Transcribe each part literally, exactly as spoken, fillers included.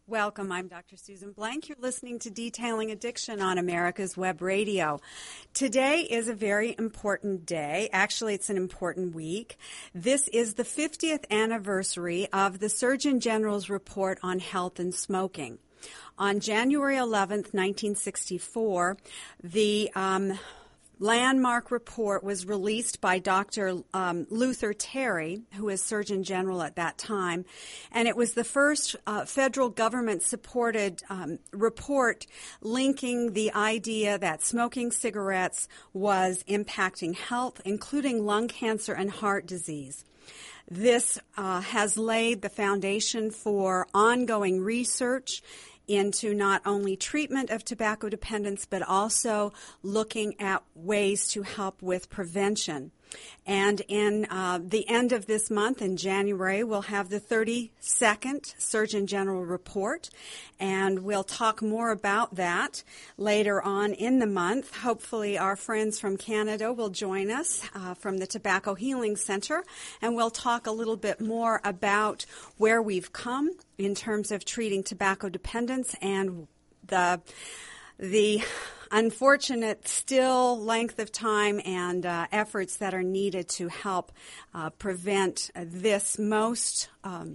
Welcome. I'm Doctor Susan Blank. You're listening to Detailing Addiction on America's Web Radio. Today is a very important day. Actually, it's an important week. This is the fiftieth anniversary of the Surgeon General's report on health and smoking. On January eleventh, nineteen sixty-four, the um, landmark report was released by Doctor Um, Luther Terry, who was Surgeon General at that time, and it was the first uh, federal government-supported um, report linking the idea that smoking cigarettes was impacting health, including lung cancer and heart disease. This uh, has laid the foundation for ongoing research into not only treatment of tobacco dependence, but also looking at ways to help with prevention. And in uh, the end of this month, in January, we'll have the thirty-second Surgeon General report, and we'll talk more about that later on in the month. Hopefully our friends from Canada will join us uh, from the Tobacco Healing Center, and we'll talk a little bit more about where we've come in terms of treating tobacco dependence and the the unfortunate still length of time and uh, efforts that are needed to help uh, prevent this most um,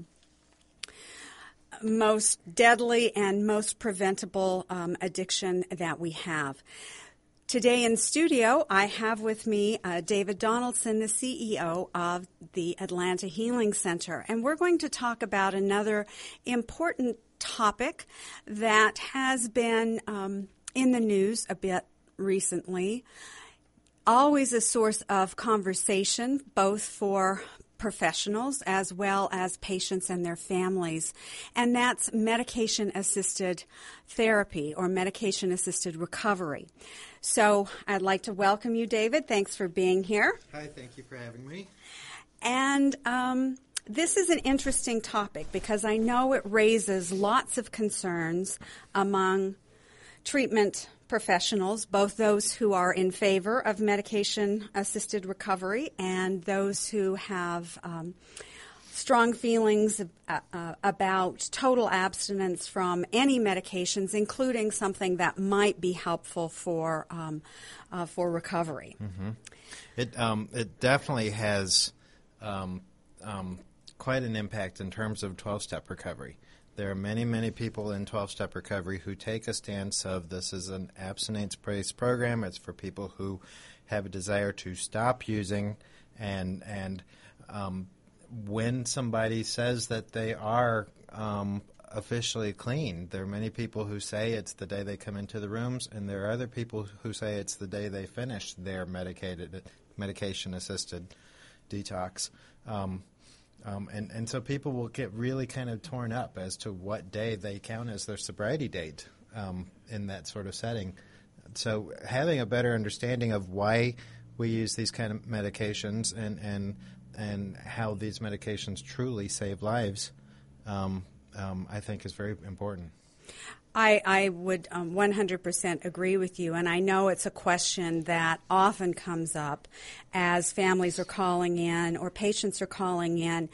most deadly and most preventable um, addiction that we have. Today in studio, I have with me uh, David Donaldson, the C E O of the Atlanta Healing Center, and we're going to talk about another important topic that has been um, in the news a bit recently, always a source of conversation, both for professionals as well as patients and their families, and that's medication-assisted therapy or medication-assisted recovery. So I'd like to welcome you, David. Thanks for being here. Hi, thank you for having me. And um, this is an interesting topic because I know it raises lots of concerns among treatment professionals, both those who are in favor of medication-assisted recovery and those who have um, strong feelings uh, uh, about total abstinence from any medications, including something that might be helpful for um, uh, for recovery. Mm-hmm. It um, it definitely has um, um, quite an impact in terms of twelve-step recovery. There are many, many people in twelve-step recovery who take a stance of this is an abstinence-based program. It's for people who have a desire to stop using. And and um, when somebody says that they are um, officially clean, there are many people who say it's the day they come into the rooms, and there are other people who say it's the day they finish their medicated, medication-assisted detox. Um Um, and, and so people will get really kind of torn up as to what day they count as their sobriety date um, in that sort of setting. So having a better understanding of why we use these kind of medications and, and, and how these medications truly save lives, um, um, I think is very important. I, I would um, one hundred percent agree with you, and I know it's a question that often comes up as families are calling in or patients are calling in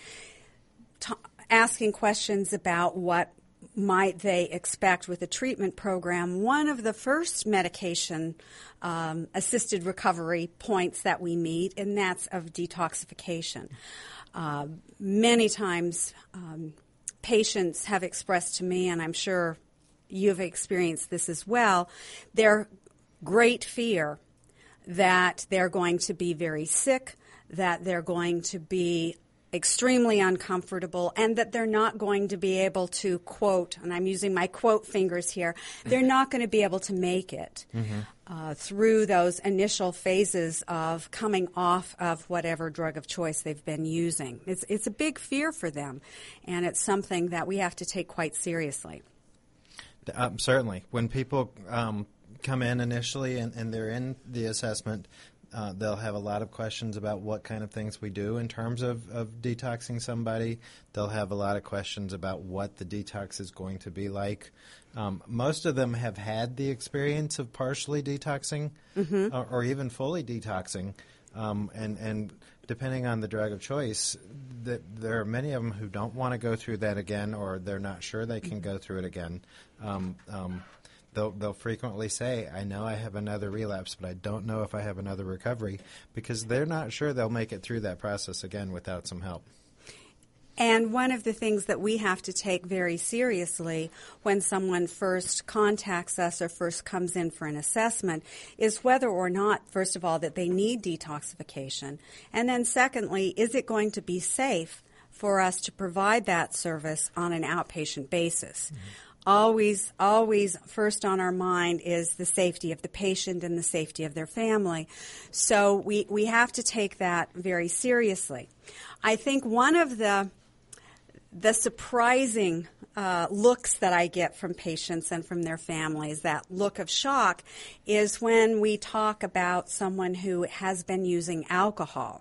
t- asking questions about what might they expect with a treatment program. One of the first medication um, assisted recovery points that we meet, and that's of detoxification. Uh, many times um, patients have expressed to me, and I'm sure you've experienced this as well, their great fear that they're going to be very sick, that they're going to be extremely uncomfortable, and that they're not going to be able to, quote, and I'm using my quote fingers here, they're not going to be able to make it mm-hmm. uh, through those initial phases of coming off of whatever drug of choice they've been using. It's, it's a big fear for them, and it's something that we have to take quite seriously. Um, certainly. When people um, come in initially and, and they're in the assessment, uh, they'll have a lot of questions about what kind of things we do in terms of, of detoxing somebody. They'll have a lot of questions about what the detox is going to be like. Um, most of them have had the experience of partially detoxing mm-hmm. or, or even fully detoxing. Um, and, and depending on the drug of choice, that there are many of them who don't want to go through that again, or they're not sure they can go through it again. Um, um, they'll, they'll frequently say, I know I have another relapse, but I don't know if I have another recovery, because they're not sure they'll make it through that process again without some help. And one of the things that we have to take very seriously when someone first contacts us or first comes in for an assessment is whether or not, first of all, that they need detoxification. And then secondly, is it going to be safe for us to provide that service on an outpatient basis? Mm-hmm. Always, always first on our mind is the safety of the patient and the safety of their family. So we, we have to take that very seriously. I think one of the The surprising uh, looks that I get from patients and from their families, that look of shock, is when we talk about someone who has been using alcohol.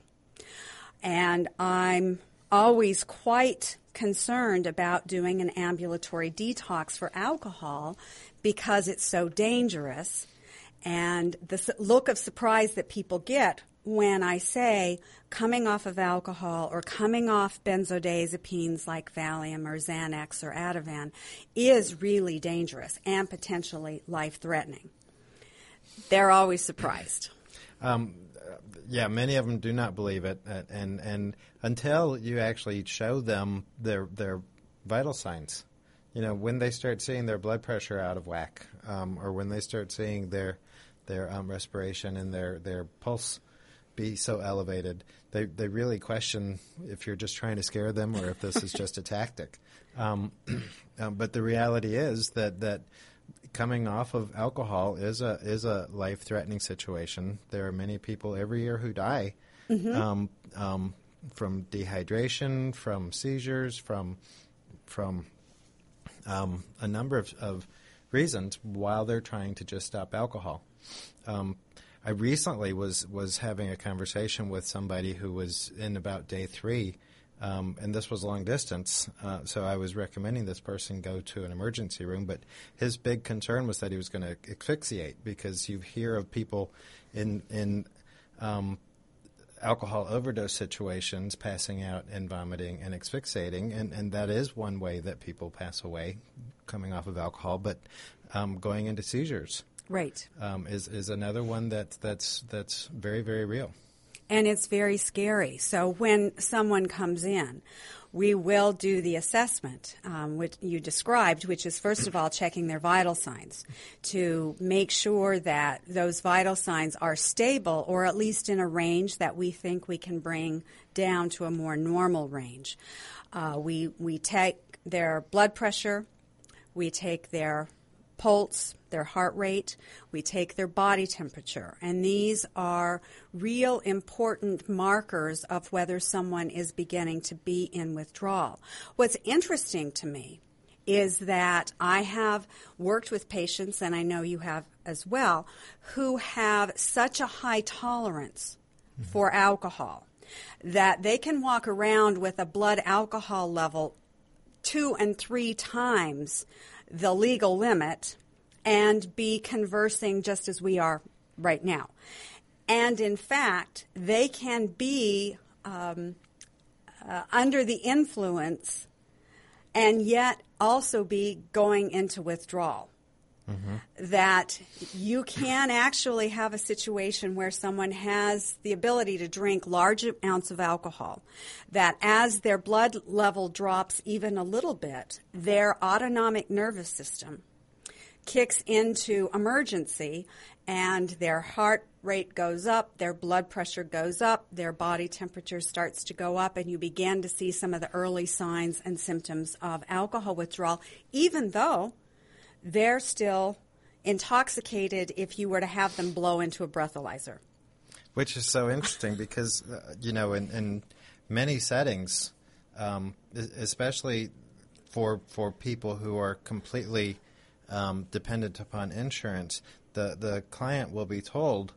And I'm always quite concerned about doing an ambulatory detox for alcohol because it's so dangerous. And the look of surprise that people get when I say coming off of alcohol or coming off benzodiazepines like Valium or Xanax or Ativan is really dangerous and potentially life-threatening. They're always surprised. Um, yeah, many of them do not believe it, and, and and until you actually show them their their vital signs, you know, when they start seeing their blood pressure out of whack, um, or when they start seeing their their um, respiration and their their pulse be so elevated, they they really question if you're just trying to scare them or if this is just a tactic. Um, um, but the reality is that that coming off of alcohol is a is a life-threatening situation. There are many people every year who die mm-hmm. um, um, from dehydration, from seizures, from from um, a number of, of reasons while they're trying to just stop alcohol. Um, I recently was, was having a conversation with somebody who was in about day three, um, and this was long distance, uh, so I was recommending this person go to an emergency room, but his big concern was that he was going to asphyxiate, because you hear of people in, in um, alcohol overdose situations passing out and vomiting and asphyxiating, and, and that is one way that people pass away coming off of alcohol, but um, going into seizures. Right. Um, is is another one that that's that's very, very real. And it's very scary. So when someone comes in, we will do the assessment, um, which you described, which is first of all checking their vital signs to make sure that those vital signs are stable, or at least in a range that we think we can bring down to a more normal range. Uh, we we take their blood pressure, we take their pulse, their heart rate, we take their body temperature, and these are real important markers of whether someone is beginning to be in withdrawal. What's interesting to me is that I have worked with patients, and I know you have as well, who have such a high tolerance mm-hmm. for alcohol that they can walk around with a blood alcohol level two and three times the legal limit and be conversing just as we are right now. And in fact, they can be um, uh, under the influence and yet also be going into withdrawal. Mm-hmm. That you can actually have a situation where someone has the ability to drink large amounts of alcohol, that as their blood level drops even a little bit, their autonomic nervous system kicks into emergency and their heart rate goes up, their blood pressure goes up, their body temperature starts to go up, and you begin to see some of the early signs and symptoms of alcohol withdrawal, even though they're still intoxicated if you were to have them blow into a breathalyzer. Which is so interesting because, uh, you know, in, in many settings, um, especially for for people who are completely um, dependent upon insurance, the, the client will be told,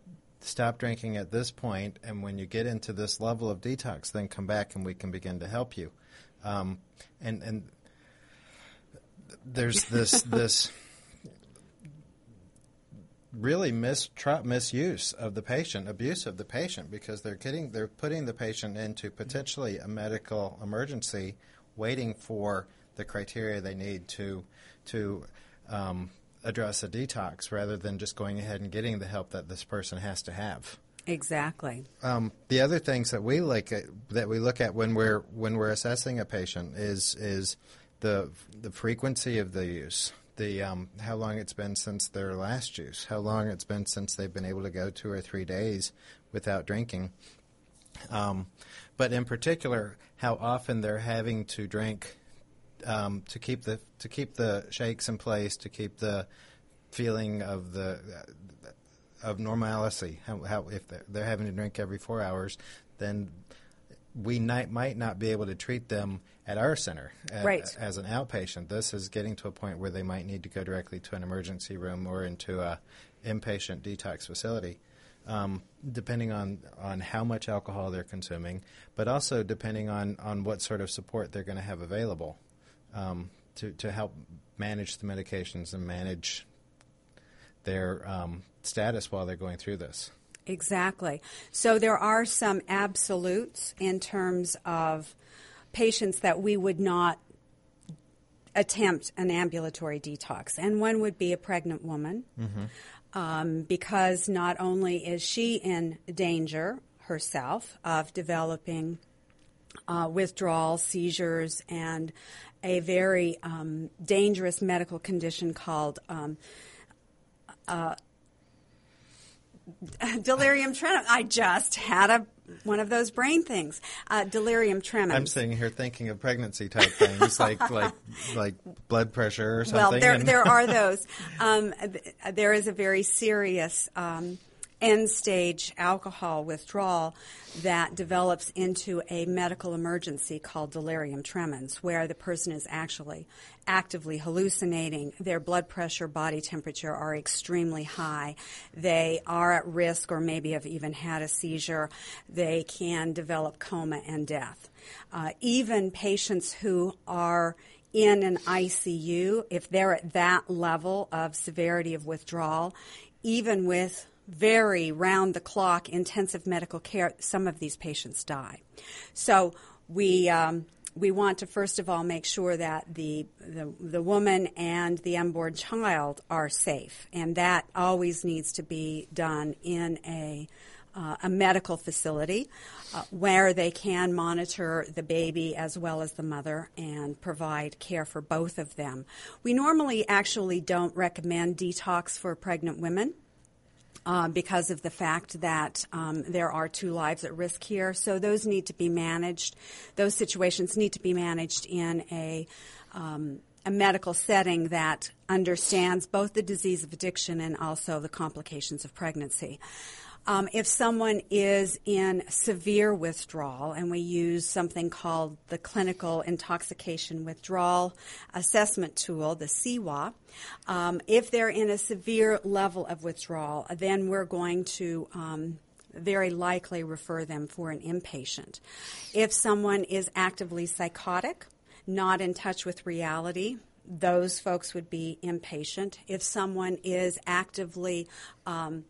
stop drinking at this point, and when you get into this level of detox, then come back and we can begin to help you. Um, and and there's this this really mis- tr- misuse of the patient, abuse of the patient, because they're getting they're putting the patient into potentially a medical emergency, waiting for the criteria they need to to um, address a detox, rather than just going ahead and getting the help that this person has to have. Exactly. Um, the other things that we look at that we look at when we're when we're assessing a patient is is the the frequency of the use, the um, how long it's been since their last use, how long it's been since they've been able to go two or three days without drinking, um, but in particular, how often they're having to drink um, to keep the to keep the shakes in place, to keep the feeling of the of normalcy. How, how if they're, they're having to drink every four hours, then we might, might not be able to treat them at our center at, right. as an outpatient. This is getting to a point where they might need to go directly to an emergency room or into a inpatient detox facility, um, depending on, on how much alcohol they're consuming, but also depending on, on what sort of support they're going to have available um, to, to help manage the medications and manage their um, status while they're going through this. Exactly. So there are some absolutes in terms of patients that we would not attempt an ambulatory detox. And one would be a pregnant woman, mm-hmm. um, because not only is she in danger herself of developing uh, withdrawal, seizures, and a very um, dangerous medical condition called um, uh, delirium tremens. I just had a one of those brain things. Uh, delirium tremens. I'm sitting here thinking of pregnancy type things, like like like blood pressure or something. Well, there there are those. Um, th- there is a very serious um, end-stage alcohol withdrawal that develops into a medical emergency called delirium tremens, where the person is actually actively hallucinating. Their blood pressure, body temperature are extremely high. They are at risk or maybe have even had a seizure. They can develop coma and death. Uh, even patients who are in an I C U, if they're at that level of severity of withdrawal, even with very round-the-clock intensive medical care, some of these patients die. So we um, we want to first of all make sure that the, the the woman and the unborn child are safe, and that always needs to be done in a uh, a medical facility uh, where they can monitor the baby as well as the mother and provide care for both of them. We normally actually don't recommend detox for pregnant women. Uh, because of the fact that um, there are two lives at risk here. So those need to be managed. Those situations need to be managed in a, um, a medical setting that understands both the disease of addiction and also the complications of pregnancy. Um, if someone is in severe withdrawal, and we use something called the Clinical Intoxication Withdrawal Assessment Tool, the C W A, um, if they're in a severe level of withdrawal, then we're going to um, very likely refer them for an inpatient. If someone is actively psychotic, not in touch with reality, those folks would be inpatient. If someone is actively um,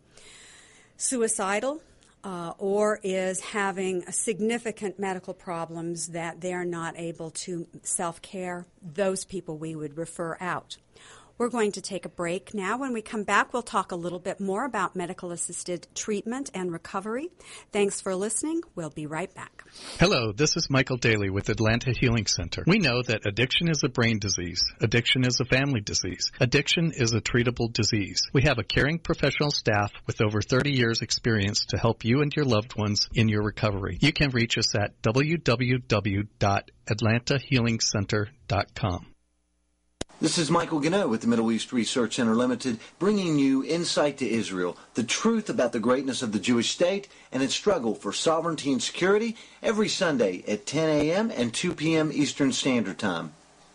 suicidal uh, or is having significant medical problems that they're not able to self-care, those people we would refer out. We're going to take a break now. When we come back, we'll talk a little bit more about medical-assisted treatment and recovery. Thanks for listening. We'll be right back. Hello, this is Michael Daly with Atlanta Healing Center. We know that addiction is a brain disease. Addiction is a family disease. Addiction is a treatable disease. We have a caring professional staff with over thirty years experience to help you and your loved ones in your recovery. You can reach us at w w w dot atlanta healing center dot com. This is Michael Gannett with the Middle East Research Center Limited, bringing you Insight to Israel, the truth about the greatness of the Jewish state and its struggle for sovereignty and security, every Sunday at ten a.m. and two p.m. Eastern Standard Time.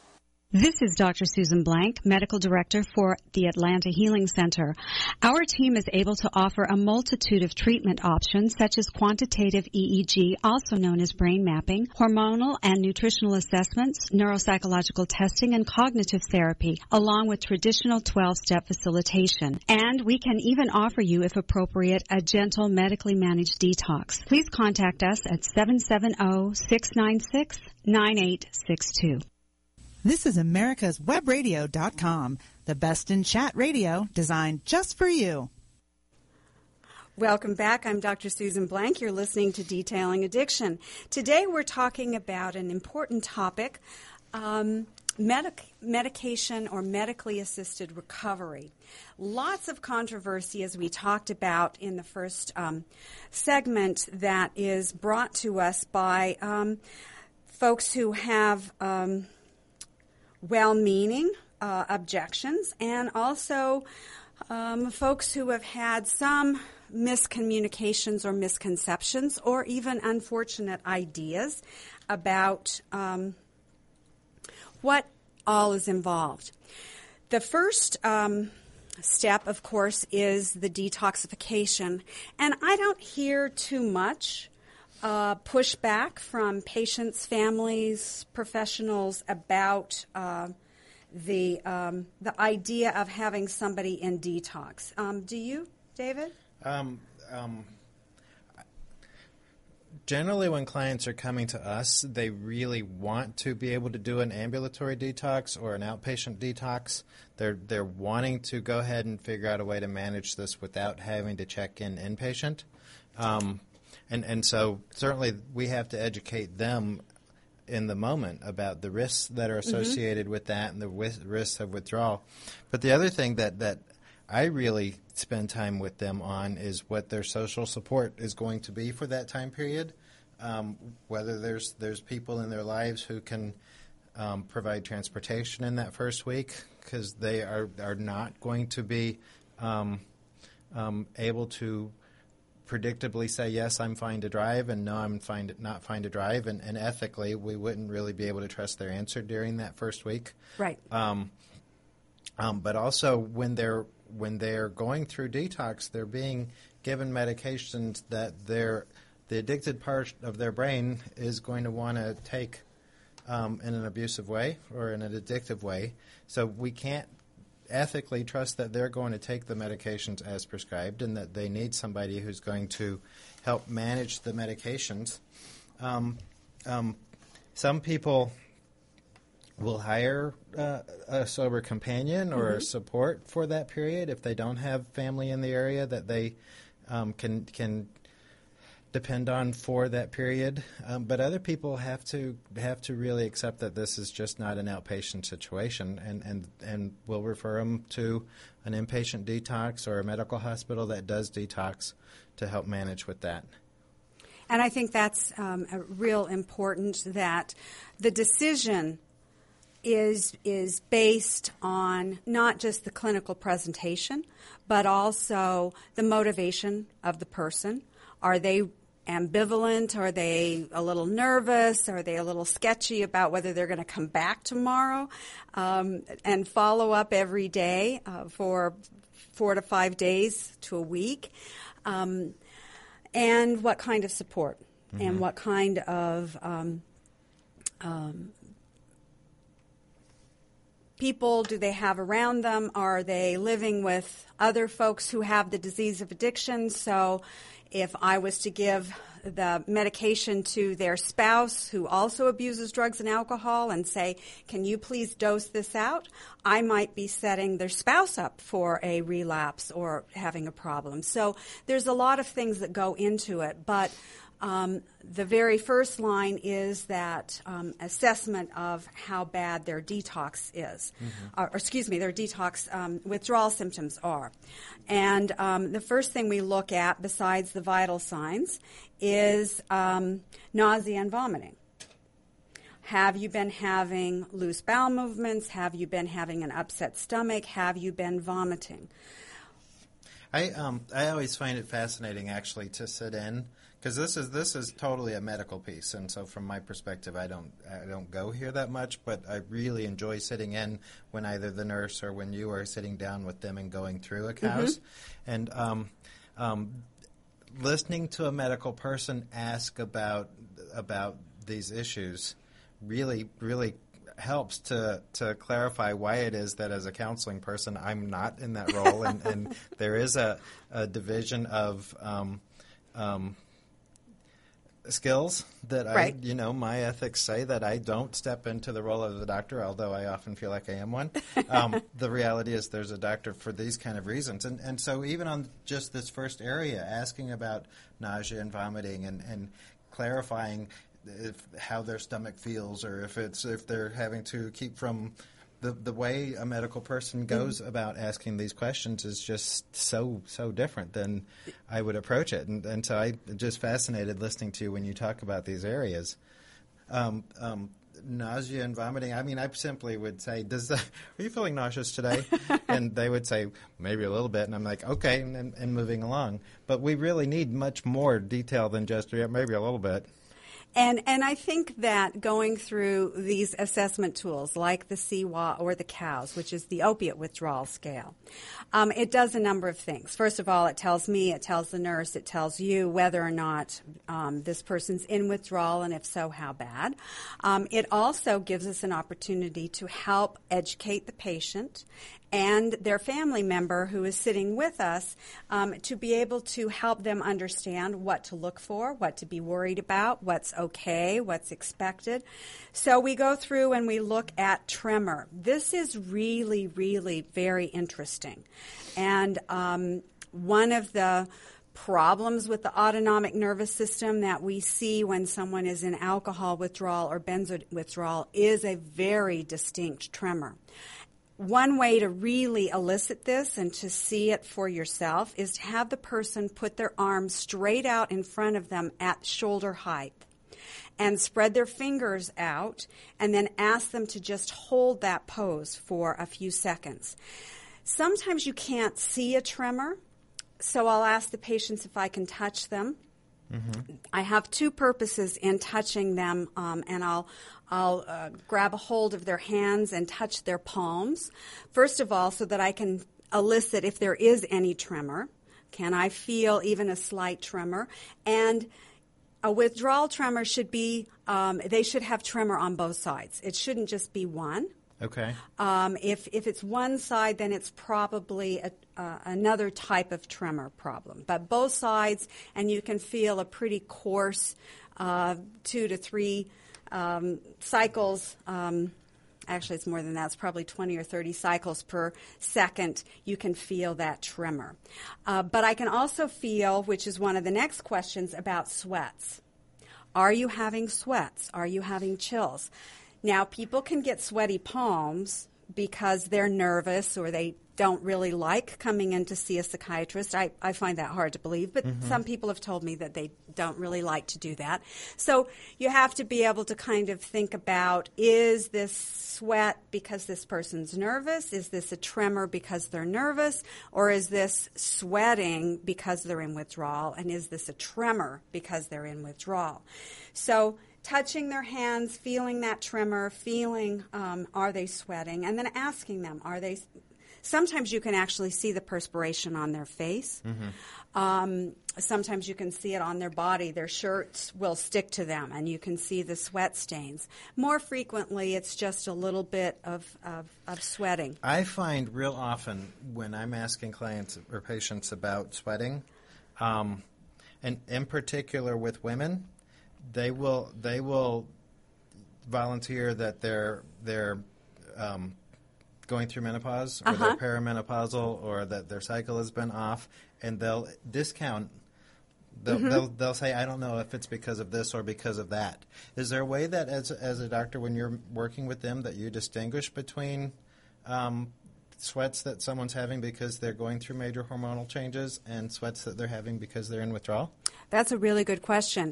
This is Doctor Susan Blank, Medical Director for the Atlanta Healing Center. Our team is able to offer a multitude of treatment options such as quantitative E E G, also known as brain mapping, hormonal and nutritional assessments, neuropsychological testing, and cognitive therapy, along with traditional twelve-step facilitation. And we can even offer you, if appropriate, a gentle medically managed detox. Please contact us at seven seven zero, six nine six, nine eight six two. This is Americas Web Radio dot com, the best in chat radio designed just for you. Welcome back. I'm Doctor Susan Blank. You're listening to Detailing Addiction. Today we're talking about an important topic, um, medic- medication or medically assisted recovery. Lots of controversy, as we talked about in the first um, segment, that is brought to us by um, folks who have Um, well-meaning uh, objections, and also um, folks who have had some miscommunications or misconceptions or even unfortunate ideas about um, what all is involved. The first um, step, of course, is the detoxification, and I don't hear too much Uh, pushback from patients, families, professionals about uh, the um, the idea of having somebody in detox. Um, do you, David? Um, um, generally, when clients are coming to us, they really want to be able to do an ambulatory detox or an outpatient detox. They're they're wanting to go ahead and figure out a way to manage this without having to check in inpatient. Um, And and so certainly we have to educate them in the moment about the risks that are associated mm-hmm. with that and the wi- risks of withdrawal. But the other thing that, that I really spend time with them on is what their social support is going to be for that time period, um, whether there's there's people in their lives who can um, provide transportation in that first week, because they are, are not going to be um, um, able to predictably say, yes, I'm fine to drive, and no, I'm fine to, not fine to drive. And, and ethically, we wouldn't really be able to trust their answer during that first week. Right. Um, um, but also, when they're when they're going through detox, they're being given medications that they're, the addicted part of their brain is going to want to take um, in an abusive way or in an addictive way. So we can't ethically trust that they're going to take the medications as prescribed, and that they need somebody who's going to help manage the medications. Um, um, some people will hire uh, a sober companion or mm-hmm. support for that period if they don't have family in the area that they um, can can depend on for that period. Um, but other people have to have to really accept that this is just not an outpatient situation, and, and, and we'll refer them to an inpatient detox or a medical hospital that does detox to help manage with that. And I think that's um, a real important, that the decision is is based on not just the clinical presentation, but also the motivation of the person. Are they ambivalent? Are they a little nervous? Are they a little sketchy about whether they're going to come back tomorrow um, and follow up every day uh, for four to five days to a week? Um, and what kind of support mm-hmm. and what kind of um, um, people do they have around them? Are they living with other folks who have the disease of addiction? So if I was to give the medication to their spouse who also abuses drugs and alcohol and say, can you please dose this out, I might be setting their spouse up for a relapse or having a problem. So there's a lot of things that go into it, but Um, the very first line is that um, assessment of how bad their detox is, mm-hmm. or, or excuse me, their detox um, withdrawal symptoms are. And um, the first thing we look at, besides the vital signs, is um, nausea and vomiting. Have you been having loose bowel movements? Have you been having an upset stomach? Have you been vomiting? I um I always find it fascinating, actually, to sit in, because this is this is totally a medical piece, and so from my perspective, I don't I don't go here that much, but I really enjoy sitting in when either the nurse or when you are sitting down with them and going through a C A S, mm-hmm. and um, um, listening to a medical person ask about about these issues really really helps to to clarify why it is that as a counseling person I'm not in that role, and, and there is a, a division of um, um, skills that right. I, you know, my ethics say that I don't step into the role of the doctor, although I often feel like I am one. Um, the reality is there's a doctor for these kind of reasons. And, and so even on just this first area, asking about nausea and vomiting and, and clarifying if, how their stomach feels, or if it's if they're having to keep from the the way a medical person goes mm-hmm. about asking these questions is just so so different than I would approach it, and and so I'm just fascinated listening to you when you talk about these areas. Um, um, nausea and vomiting. I mean, I simply would say, "Does the, are you feeling nauseous today?" And they would say, "Maybe a little bit," and I'm like, "Okay," and, and moving along. But we really need much more detail than just yeah, maybe a little bit. And and I think that going through these assessment tools like the C W A or the C A S, which is the opiate withdrawal scale, um, it does a number of things. First of all, it tells me, it tells the nurse, it tells you whether or not um, this person's in withdrawal, and if so, how bad. Um, it also gives us an opportunity to help educate the patient and their family member who is sitting with us um, to be able to help them understand what to look for, what to be worried about, what's okay, what's expected. So we go through and we look at tremor. This is really, really very interesting. And um, one of the problems with the autonomic nervous system that we see when someone is in alcohol withdrawal or benzo withdrawal is a very distinct tremor. One way to really elicit this and to see it for yourself is to have the person put their arms straight out in front of them at shoulder height and spread their fingers out, and then ask them to just hold that pose for a few seconds. Sometimes you can't see a tremor, so I'll ask the patients if I can touch them. Mm-hmm. I have two purposes in touching them, um, and I'll I'll uh, grab a hold of their hands and touch their palms. First of all, so that I can elicit if there is any tremor. Can I feel even a slight tremor? And a withdrawal tremor should be, um, they should have tremor on both sides. It shouldn't just be one. Okay. Um, if if it's one side, then it's probably a, uh, another type of tremor problem. But both sides, and you can feel a pretty coarse uh, two to three um, cycles. Um, actually, it's more than that. It's probably twenty or thirty cycles per second. You can feel that tremor. Uh, but I can also feel, which is one of the next questions, about sweats. Are you having sweats? Are you having chills? Now, people can get sweaty palms because they're nervous or they don't really like coming in to see a psychiatrist. I, I find that hard to believe, but mm-hmm. some people have told me that they don't really like to do that. So you have to be able to kind of think about, is this sweat because this person's nervous? Is this a tremor because they're nervous? Or is this sweating because they're in withdrawal? And is this a tremor because they're in withdrawal? So touching their hands, feeling that tremor, feeling um, are they sweating, and then asking them, are they... Sometimes you can actually see the perspiration on their face. Mm-hmm. Um, sometimes you can see it on their body. Their shirts will stick to them, and you can see the sweat stains. More frequently, it's just a little bit of, of, of sweating. I find real often when I'm asking clients or patients about sweating, um, and in particular with women, they will they will volunteer that they're they're um, going through menopause, or uh-huh. they're perimenopausal, or that their cycle has been off, and they'll discount. They'll, mm-hmm. they'll they'll say, I don't know if it's because of this or because of that. Is there a way that as as a doctor, when you're working with them, that you distinguish between um, sweats that someone's having because they're going through major hormonal changes and sweats that they're having because they're in withdrawal? That's a really good question.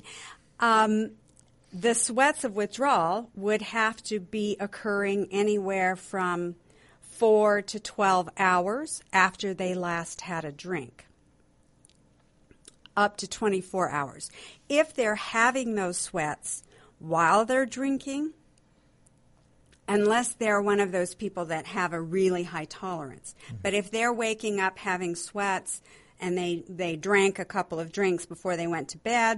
Um, the sweats of withdrawal would have to be occurring anywhere from four to twelve hours after they last had a drink. up to twenty-four hours. If they're having those sweats while they're drinking, unless they're one of those people that have a really high tolerance. Mm-hmm. But if they're waking up having sweats and they, they drank a couple of drinks before they went to bed,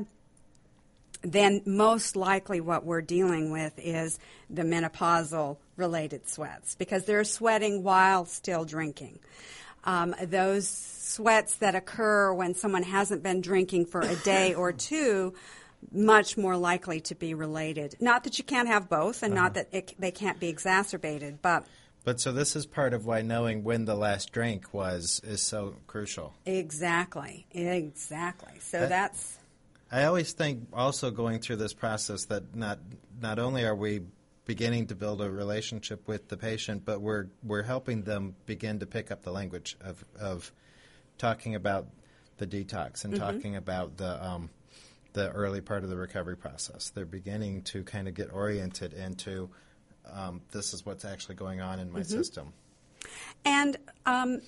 then most likely what we're dealing with is the menopausal-related sweats, because they're sweating while still drinking. Um, those sweats that occur when someone hasn't been drinking for a day or two, much more likely to be related. Not that you can't have both, and uh-huh. not that it, they can't be exacerbated, but... But so this is part of why knowing when the last drink was is so crucial. Exactly, exactly. So I, that's... I always think also going through this process that not not only are we beginning to build a relationship with the patient, but we're we're helping them begin to pick up the language of, of talking about the detox and mm-hmm. talking about the... Um, the early part of the recovery process. They're beginning to kind of get oriented into um, this is what's actually going on in my mm-hmm. system. And um,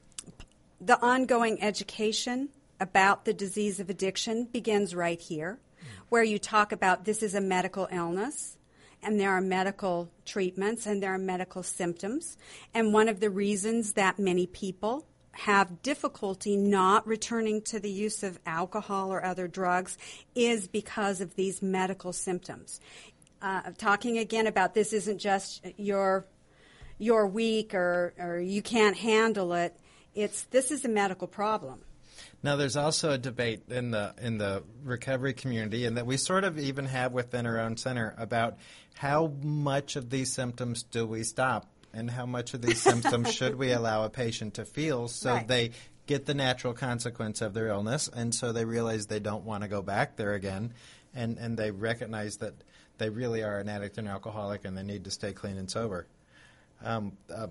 the ongoing education about the disease of addiction begins right here, mm-hmm. where you talk about this is a medical illness, and there are medical treatments, and there are medical symptoms. And one of the reasons that many people have difficulty not returning to the use of alcohol or other drugs is because of these medical symptoms. Uh, talking again about this isn't just you're, you're weak or, or you can't handle it. It's this is a medical problem. Now, there's also a debate in the in the recovery community, and that we sort of even have within our own center, about how much of these symptoms do we stop, and how much of these symptoms should we allow a patient to feel so right. they get the natural consequence of their illness, and so they realize they don't want to go back there again, and, and they recognize that they really are an addict and alcoholic and they need to stay clean and sober. Um, um,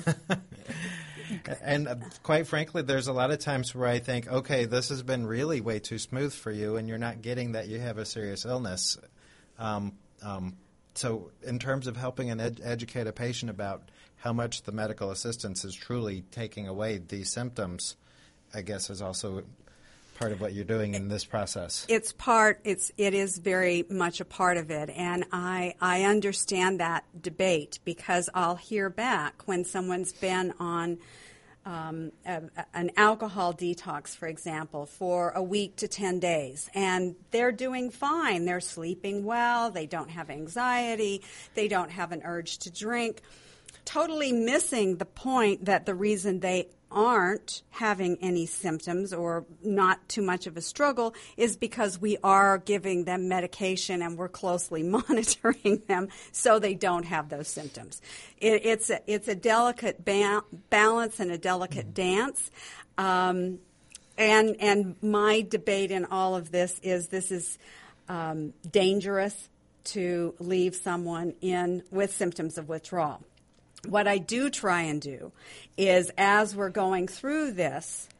and uh, quite frankly, there's a lot of times where I think, okay, this has been really way too smooth for you, and you're not getting that you have a serious illness. Um, um, So in terms of helping and ed- educate a patient about how much the medical assistance is truly taking away these symptoms, I guess is also part of what you're doing in this process. It's part, it's, it is very much a part of it. And I, I understand that debate, because I'll hear back when someone's been on Um, a, an alcohol detox, for example, for a week to ten days, and they're doing fine. They're sleeping well. They don't have anxiety. They don't have an urge to drink. Totally missing the point that the reason they aren't having any symptoms or not too much of a struggle is because we are giving them medication and we're closely monitoring them so they don't have those symptoms. It, it's, a, it's a delicate ba- balance and a delicate mm-hmm. dance. Um, and, and my debate in all of this is this is um, dangerous to leave someone in with symptoms of withdrawal. What I do try and do is, as we're going through this,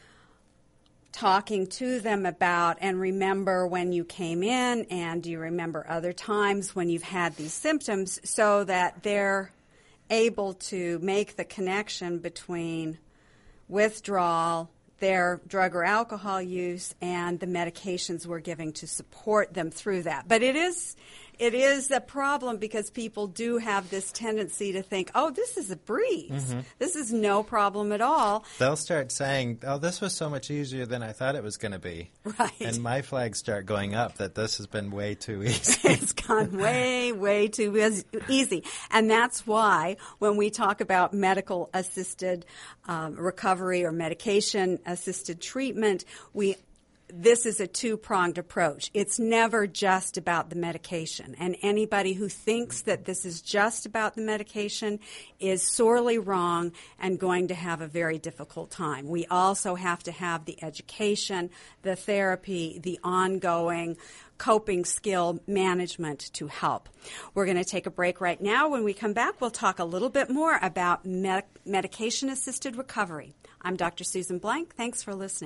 talking to them about, and remember when you came in, and do you remember other times when you've had these symptoms, so that they're able to make the connection between withdrawal, their drug or alcohol use, and the medications we're giving to support them through that. But it is it is a problem, because people do have this tendency to think, oh, this is a breeze. Mm-hmm. This is no problem at all. They'll start saying, oh, this was so much easier than I thought it was going to be. Right. And my flags start going up that this has been way too easy. It's gone way, way too easy. And that's why when we talk about medical-assisted um, recovery or medication-assisted treatment, we this is a two-pronged approach. It's never just about the medication. And anybody who thinks that this is just about the medication is sorely wrong and going to have a very difficult time. We also have to have the education, the therapy, the ongoing coping skill management to help. We're going to take a break right now. When we come back, we'll talk a little bit more about med- medication-assisted recovery. I'm Doctor Susan Blank. Thanks for listening.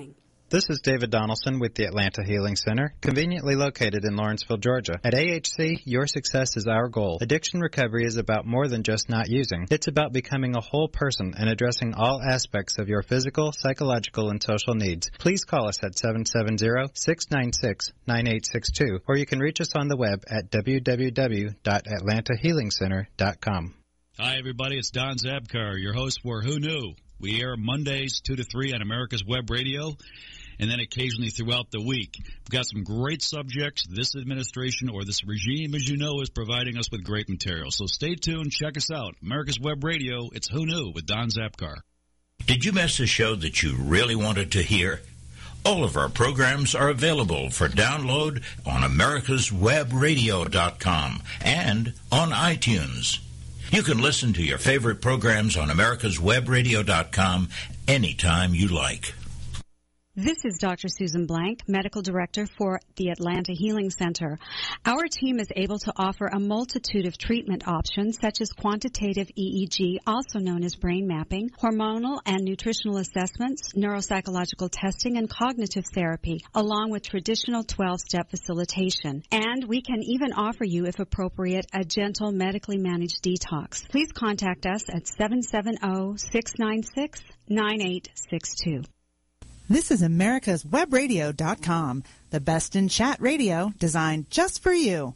This is David Donaldson with the Atlanta Healing Center, conveniently located in Lawrenceville, Georgia. At A H C, your success is our goal. Addiction recovery is about more than just not using. It's about becoming a whole person and addressing all aspects of your physical, psychological, and social needs. Please call us at seven seven zero, six nine six, nine eight six two, or you can reach us on the web at w w w dot atlanta healing center dot com. Hi, everybody. It's Don Zabkar, your host for Who Knew? We air Mondays two to three on America's Web Radio, and then occasionally throughout the week. We've got some great subjects. This administration, or this regime, as you know, is providing us with great material. So stay tuned. Check us out. America's Web Radio. It's Who Knew with Don Zabkar. Did you miss a show that you really wanted to hear? All of our programs are available for download on americas web radio dot com and on iTunes. You can listen to your favorite programs on americas web radio dot com anytime you like. This is Doctor Susan Blank, Medical Director for the Atlanta Healing Center. Our team is able to offer a multitude of treatment options such as quantitative E E G, also known as brain mapping, hormonal and nutritional assessments, neuropsychological testing, and cognitive therapy, along with traditional twelve-step facilitation. And we can even offer you, if appropriate, a gentle medically managed detox. Please contact us at seven seven zero, six nine six, nine eight six two. This is americas web radio dot com, the best in chat radio designed just for you.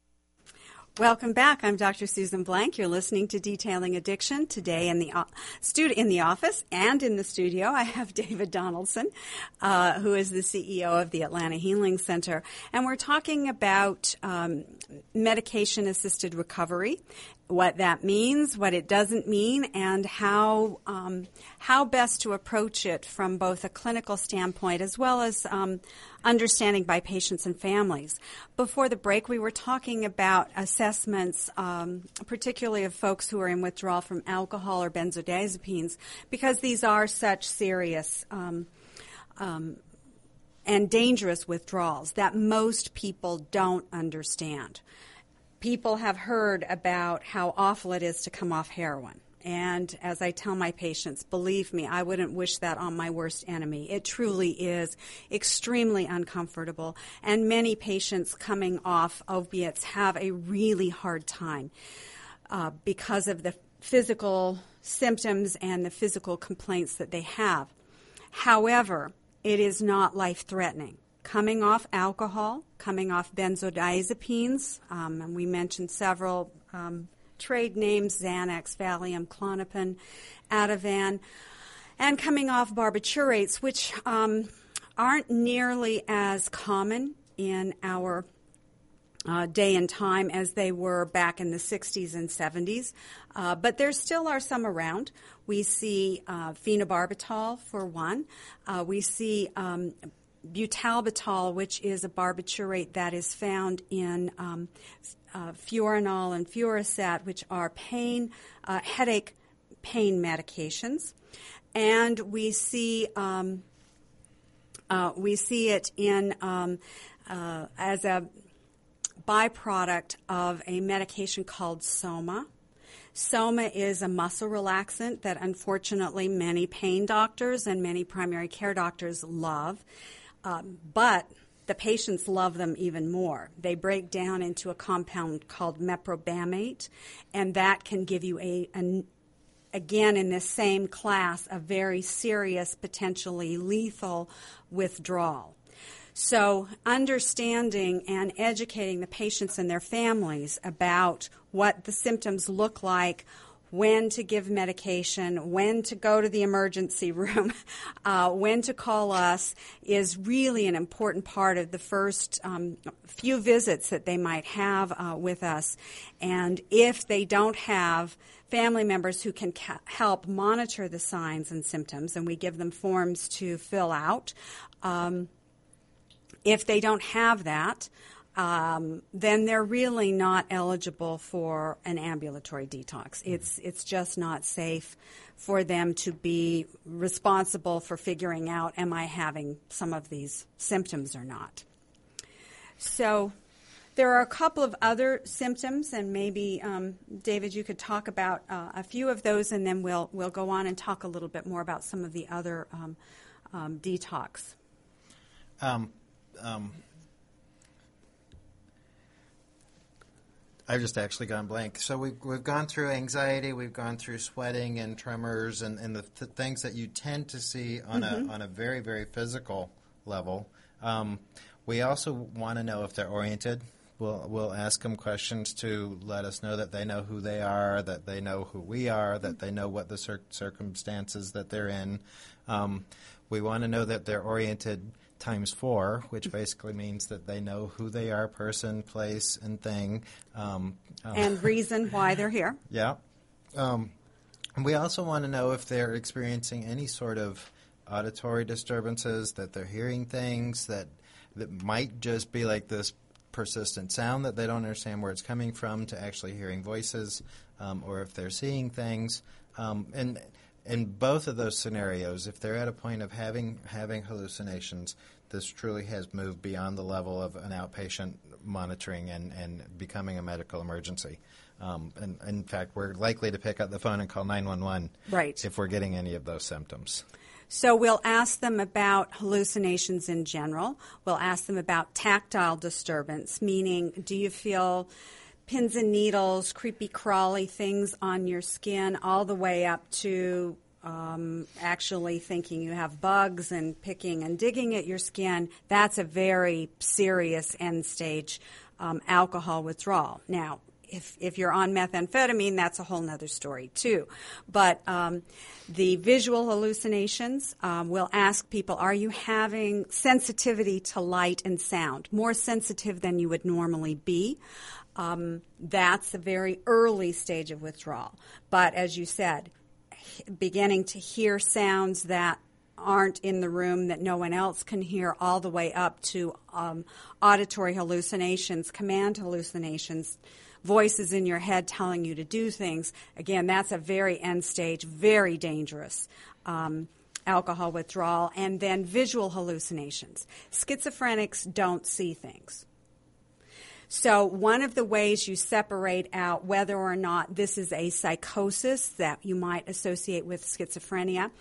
Welcome back. I'm Doctor Susan Blank. You're listening to Detailing Addiction. Today in the uh, stu- in the office and in the studio, I have David Donaldson, uh, who is the C E O of the Atlanta Healing Center. And we're talking about um, medication-assisted recovery, what that means, what it doesn't mean, and how um, how best to approach it from both a clinical standpoint as well as um, understanding by patients and families. Before the break, we were talking about assessments, um, particularly of folks who are in withdrawal from alcohol or benzodiazepines, because these are such serious um, um, and dangerous withdrawals that most people don't understand. People have heard about how awful it is to come off heroin. And as I tell my patients, believe me, I wouldn't wish that on my worst enemy. It truly is extremely uncomfortable. And many patients coming off opiates have a really hard time uh, because of the physical symptoms and the physical complaints that they have. However, it is not life-threatening. Coming off alcohol, coming off benzodiazepines, um, and we mentioned several um, trade names, Xanax, Valium, Klonopin, Ativan, and coming off barbiturates, which um, aren't nearly as common in our uh, day and time as they were back in the sixties and seventies, uh, but there still are some around. We see uh, phenobarbital, for one. Uh, we see um, butalbital, which is a barbiturate that is found in um, uh, Furanol and Furosat, which are pain, uh, headache pain medications. And we see um, uh, we see it in um, uh, as a byproduct of a medication called Soma. Soma is a muscle relaxant that unfortunately many pain doctors and many primary care doctors love. Um, but the patients love them even more. They break down into a compound called meprobamate, and that can give you a, a again in this same class, a very serious, potentially lethal withdrawal. So understanding and educating the patients and their families about what the symptoms look like, when to give medication, when to go to the emergency room, uh, when to call us is really an important part of the first um, few visits that they might have uh, with us. And if they don't have family members who can ca- help monitor the signs and symptoms, and we give them forms to fill out, um, if they don't have that, Um, then they're really not eligible for an ambulatory detox. It's it's just not safe for them to be responsible for figuring out, am I having some of these symptoms or not? So there are a couple of other symptoms, and maybe, um, David, you could talk about uh, a few of those, and then we'll we'll go on and talk a little bit more about some of the other um, um, detox. Um, um, I've just actually gone blank. So we've, we've gone through anxiety, we've gone through sweating and tremors and, and the th- things that you tend to see on mm-hmm. a on a very, very physical level. Um, we also want to know if they're oriented. We'll, we'll ask them questions to let us know that they know who they are, that they know who we are, that they know what the cir- circumstances that they're in. Um, we want to know that they're oriented times four, which basically means that they know who they are, person, place, and thing. Um, uh, and reason why they're here. Yeah. Um, and we also want to know if they're experiencing any sort of auditory disturbances, that they're hearing things that that might just be like this persistent sound that they don't understand where it's coming from, to actually hearing voices, um, or if they're seeing things. Um, and in both of those scenarios, if they're at a point of having having hallucinations, this truly has moved beyond the level of an outpatient monitoring and, and becoming a medical emergency. Um, and in fact, we're likely to pick up the phone and call nine one one right. if we're getting any of those symptoms. So we'll ask them about hallucinations in general. We'll ask them about tactile disturbance, meaning do you feel pins and needles, creepy crawly things on your skin, all the way up to um, actually thinking you have bugs and picking and digging at your skin. That's a very serious end-stage um, alcohol withdrawal. Now, If, if you're on methamphetamine, that's a whole nother story, too. But um, the visual hallucinations, um, we'll ask people, are you having sensitivity to light and sound? More sensitive than you would normally be. Um, that's a very early stage of withdrawal. But as you said, beginning to hear sounds that aren't in the room, that no one else can hear, all the way up to um, auditory hallucinations, command hallucinations, voices in your head telling you to do things. Again, that's a very end stage, very dangerous um, alcohol withdrawal. And then visual hallucinations. Schizophrenics don't see things. So one of the ways you separate out whether or not this is a psychosis that you might associate with schizophrenia,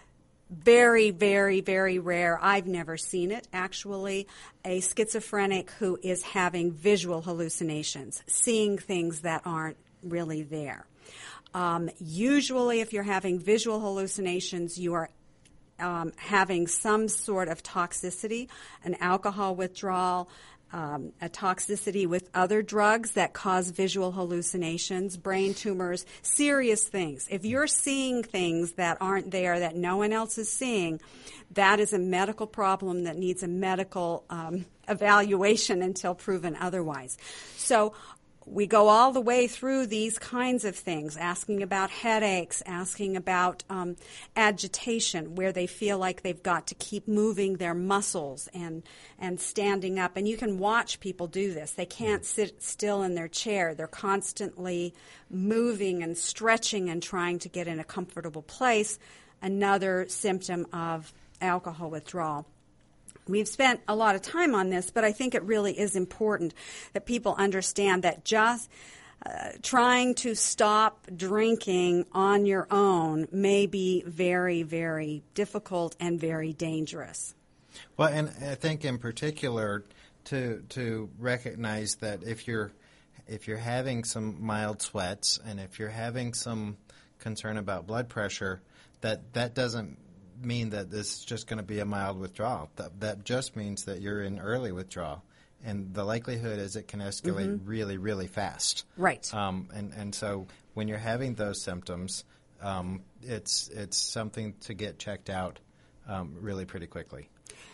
very, very, very rare. I've never seen it, actually. A schizophrenic who is having visual hallucinations, seeing things that aren't really there. Um, usually, if you're having visual hallucinations, you are um, having some sort of toxicity, an alcohol withdrawal, Um, a toxicity with other drugs that cause visual hallucinations, brain tumors, serious things. If you're seeing things that aren't there, that no one else is seeing, that is a medical problem that needs a medical um, evaluation until proven otherwise. So we go all the way through these kinds of things, asking about headaches, asking about um, agitation, where they feel like they've got to keep moving their muscles and and standing up. And you can watch people do this. They can't sit still in their chair. They're constantly moving and stretching and trying to get in a comfortable place, another symptom of alcohol withdrawal. We've spent a lot of time on this, but I think it really is important that people understand that just uh, trying to stop drinking on your own may be very, very difficult and very dangerous. Well, and I think in particular to to recognize that if you're if you're having some mild sweats and if you're having some concern about blood pressure, that that doesn't mean that this is just going to be a mild withdrawal. That, that just means that you're in early withdrawal. And the likelihood is it can escalate mm-hmm. really, really fast. Right. Um, and, and so when you're having those symptoms, um, it's it's something to get checked out um, really pretty quickly.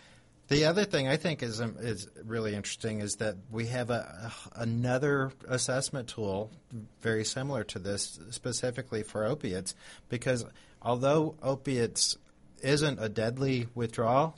The other thing I think is um, is really interesting is that we have a, a another assessment tool very similar to this, specifically for opiates, because although opiates isn't a deadly withdrawal,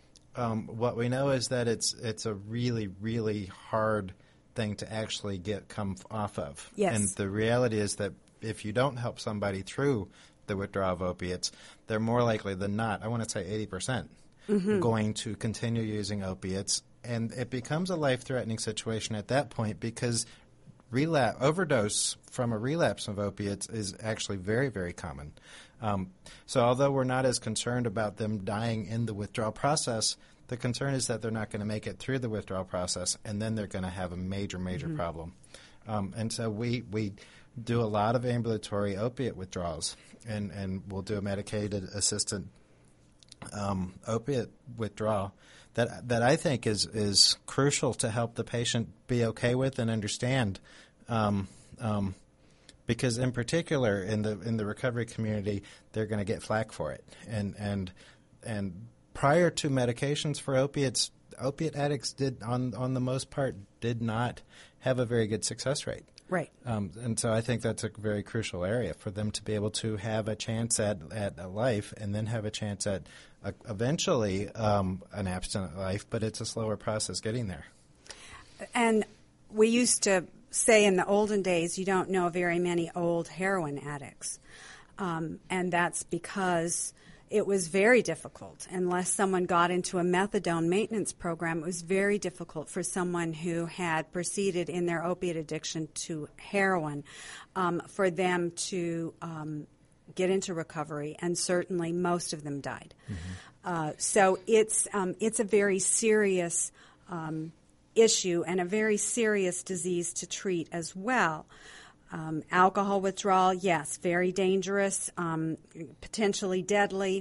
um, what we know is that it's it's a really, really hard thing to actually get come off of. Yes. And the reality is that if you don't help somebody through the withdrawal of opiates, they're more likely than not, I want to say eighty percent, mm-hmm. going to continue using opiates. And it becomes a life-threatening situation at that point because relapse, overdose from a relapse of opiates is actually very, very common. Um, so although we're not as concerned about them dying in the withdrawal process, The concern is that they're not going to make it through the withdrawal process, and then they're going to have a major, major mm-hmm. problem. Um, and so we we do a lot of ambulatory opiate withdrawals, and, and we'll do a medicated assisted um, opiate withdrawal that that I think is is crucial to help the patient be okay with and understand. Um, um, because in particular in the in the recovery community, they're going to get flack for it, and and and prior to medications for opiates, opiate addicts did on on the most part did not have a very good success rate. Right. Um, and so I think that's a very crucial area for them to be able to have a chance at, at a life and then have a chance at a, eventually um, an abstinent life, but it's a slower process getting there. And we used to say in the olden days, you don't know very many old heroin addicts. Um, and that's because it was very difficult. Unless someone got into a methadone maintenance program, it was very difficult for someone who had proceeded in their opiate addiction to heroin um, for them to um, get into recovery, and certainly most of them died. Mm-hmm. Uh, so it's um, it's a very serious um, issue and a very serious disease to treat as well. Um, alcohol withdrawal, yes, very dangerous, um, potentially deadly.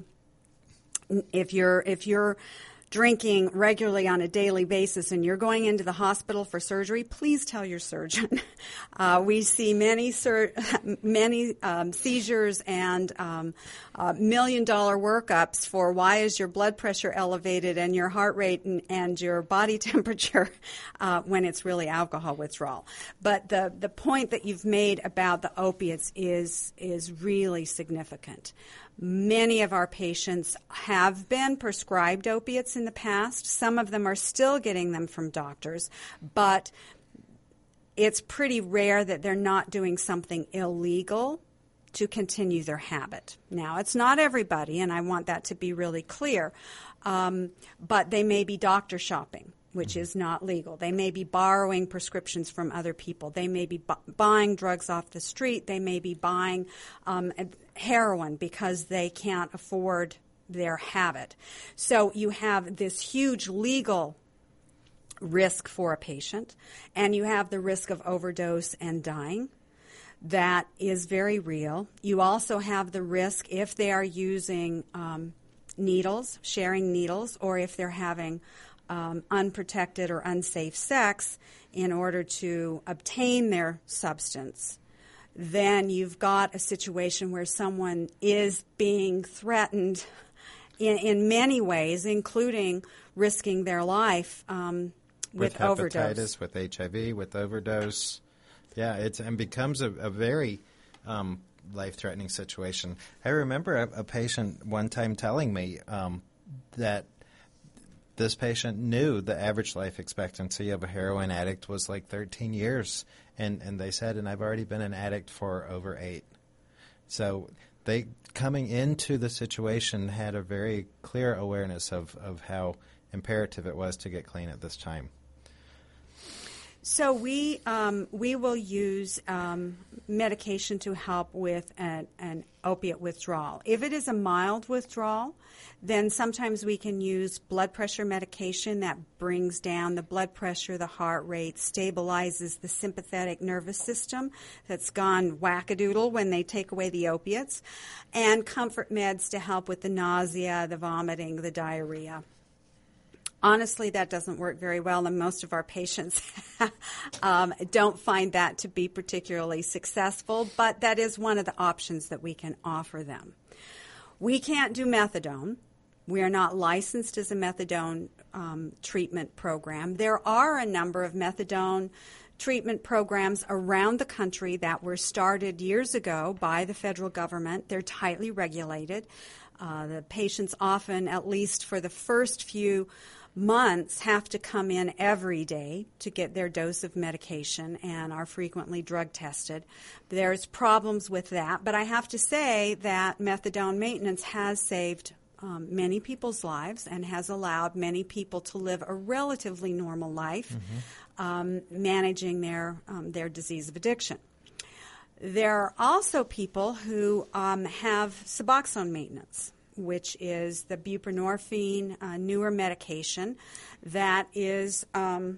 If you're if you're drinking regularly on a daily basis and you're going into the hospital for surgery, please tell your surgeon. Uh, we see many sur- many um, seizures and um, uh, million-dollar workups for why is your blood pressure elevated and your heart rate and, and your body temperature uh, when it's really alcohol withdrawal. But the, the point that you've made about the opiates is is really significant. Many of our patients have been prescribed opiates in the past. Some of them are still getting them from doctors, but it's pretty rare that they're not doing something illegal to continue their habit. Now, it's not everybody, and I want that to be really clear, um, but they may be doctor shopping, which is not legal. They may be borrowing prescriptions from other people. They may be bu- buying drugs off the street. They may be buying um, heroin because they can't afford their habit. So you have this huge legal risk for a patient, and you have the risk of overdose and dying. That is very real. You also have the risk if they are using um, needles, sharing needles, or if they're having Um, unprotected or unsafe sex in order to obtain their substance, then you've got a situation where someone is being threatened in, in many ways, including risking their life um, with, with overdose. hepatitis, with H I V, with overdose. Yeah, it's and becomes a, a very um, life-threatening situation. I remember a, a patient one time telling me um, that this patient knew the average life expectancy of a heroin addict was like thirteen years. And, and they said, and I've already been an addict for over eight. So they, coming into the situation, had a very clear awareness of, of how imperative it was to get clean at this time. So we um, we will use um, medication to help with an, an opiate withdrawal. If it is a mild withdrawal, then sometimes we can use blood pressure medication that brings down the blood pressure, the heart rate, stabilizes the sympathetic nervous system that's gone wackadoodle when they take away the opiates, and comfort meds to help with the nausea, the vomiting, the diarrhea. Honestly, that doesn't work very well, and most of our patients um, don't find that to be particularly successful, but that is one of the options that we can offer them. We can't do methadone. We are not licensed as a methadone um, treatment program. There are a number of methadone treatment programs around the country that were started years ago by the federal government. They're tightly regulated. Uh, the patients often, at least for the first few months, have to come in every day to get their dose of medication and are frequently drug tested. There's problems with that, but I have to say that methadone maintenance has saved um, many people's lives and has allowed many people to live a relatively normal life, mm-hmm. um, managing their um, their disease of addiction. There are also people who um, have Suboxone maintenance. which is the buprenorphine, uh, newer medication that is um,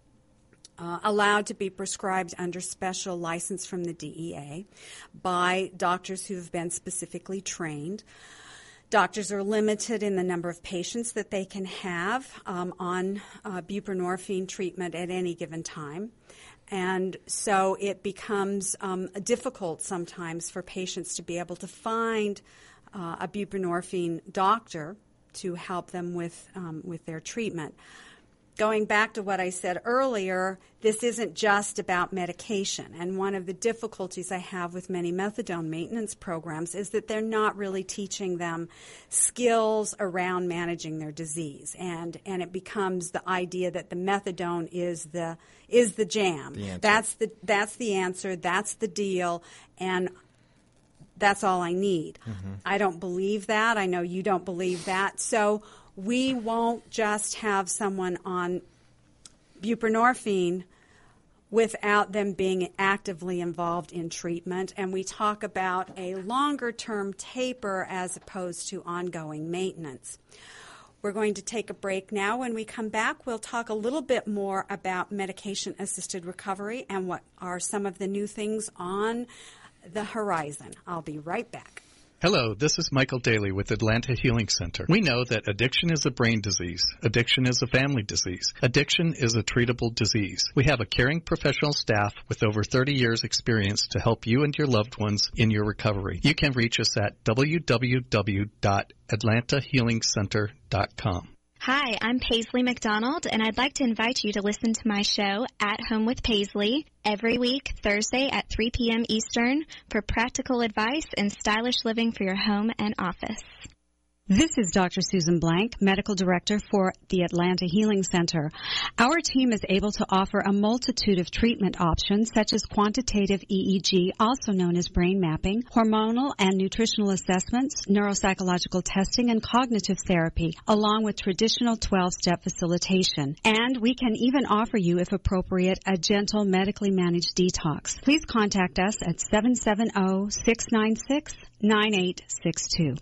uh, allowed to be prescribed under special license from the D E A by doctors who have been specifically trained. Doctors are limited in the number of patients that they can have um, on uh, buprenorphine treatment at any given time. And so it becomes um, difficult sometimes for patients to be able to find uh, a buprenorphine doctor to help them with um, with their treatment. Going back to what I said earlier, this isn't just about medication. And one of the difficulties I have with many methadone maintenance programs is that they're not really teaching them skills around managing their disease. And and it becomes the idea that the methadone is the is the jam. The answer. That's the that's the answer, that's the deal, and that's all I need. Mm-hmm. I don't believe that. I know you don't believe that. So we won't just have someone on buprenorphine without them being actively involved in treatment. And we talk about a longer-term taper as opposed to ongoing maintenance. We're going to take a break now. When we come back, we'll talk a little bit more about medication-assisted recovery and what are some of the new things on the horizon. I'll be right back. Hello, this is Michael Daly with Atlanta Healing Center. We know that addiction is a brain disease. Addiction is a family disease. Addiction is a treatable disease. We have a caring professional staff with over thirty years experience to help you and your loved ones in your recovery. You can reach us at w w w dot atlanta healing center dot com. Hi, I'm Paisley McDonald, and I'd like to invite you to listen to my show, At Home with Paisley, every week, Thursday at three p.m. Eastern, for practical advice and stylish living for your home and office. This is Doctor Susan Blank, Medical Director for the Atlanta Healing Center. Our team is able to offer a multitude of treatment options such as quantitative E E G, also known as brain mapping, hormonal and nutritional assessments, neuropsychological testing, and cognitive therapy, along with traditional twelve-step facilitation. And we can even offer you, if appropriate, a gentle medically managed detox. Please contact us at seven seven zero, six nine six, nine eight six two.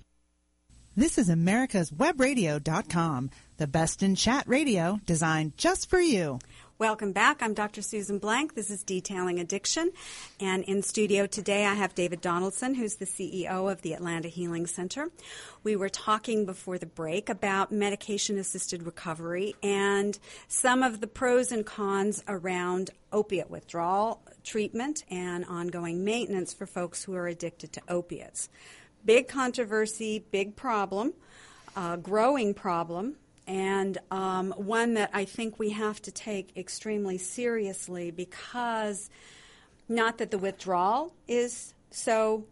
This is America's Web Radio dot com, the best in chat radio designed just for you. Welcome back. I'm Doctor Susan Blank. This is Detailing Addiction. And in studio today, I have David Donaldson, who's the C E O of the Atlanta Healing Center. We were talking before the break about medication-assisted recovery and some of the pros and cons around opiate withdrawal treatment and ongoing maintenance for folks who are addicted to opiates. Big controversy, big problem, uh, growing problem, and um, one that I think we have to take extremely seriously because not that the withdrawal is so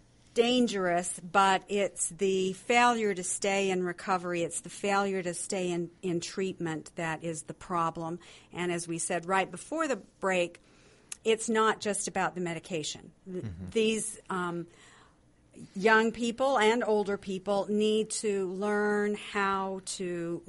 dangerous, but it's the failure to stay in recovery, it's the failure to stay in, in treatment that is the problem. And as we said right before the break, it's not just about the medication. Mm-hmm. These um, young people and older people need to learn how to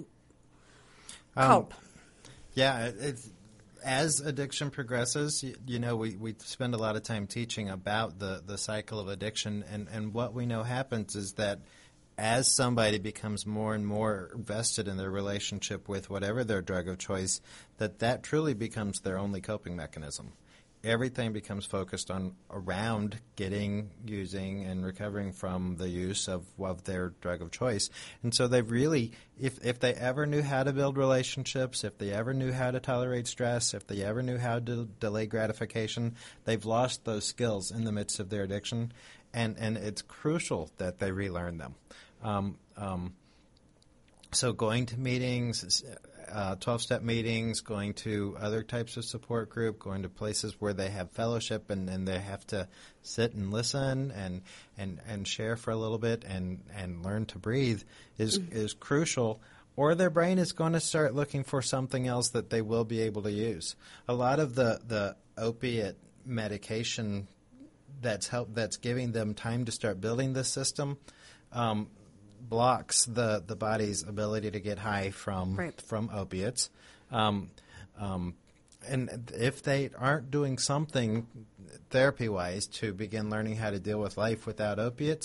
cope. Um, yeah, it's, as addiction progresses, you, you know, we, we spend a lot of time teaching about the, the cycle of addiction, and, and what we know happens is that as somebody becomes more and more vested in their relationship with whatever their drug of choice, that that truly becomes their only coping mechanism. Everything becomes focused on around getting, using, and recovering from the use of, of their drug of choice. And so they've really, if, if they ever knew how to build relationships, if they ever knew how to tolerate stress, if they ever knew how to delay gratification, they've lost those skills in the midst of their addiction. And, and it's crucial that they relearn them. Um, um, so going to meetings, Uh, twelve-step meetings, going to other types of support group, going to places where they have fellowship and, and they have to sit and listen and and, and share for a little bit and, and learn to breathe is mm-hmm. is crucial, or their brain is going to start looking for something else that they will be able to use. A lot of the, the opiate medication that's help that's giving them time to start building this system um, blocks the, the body's ability to get high from right. from opiates. Um, um, and if they aren't doing something therapy-wise to begin learning how to deal with life without opiates,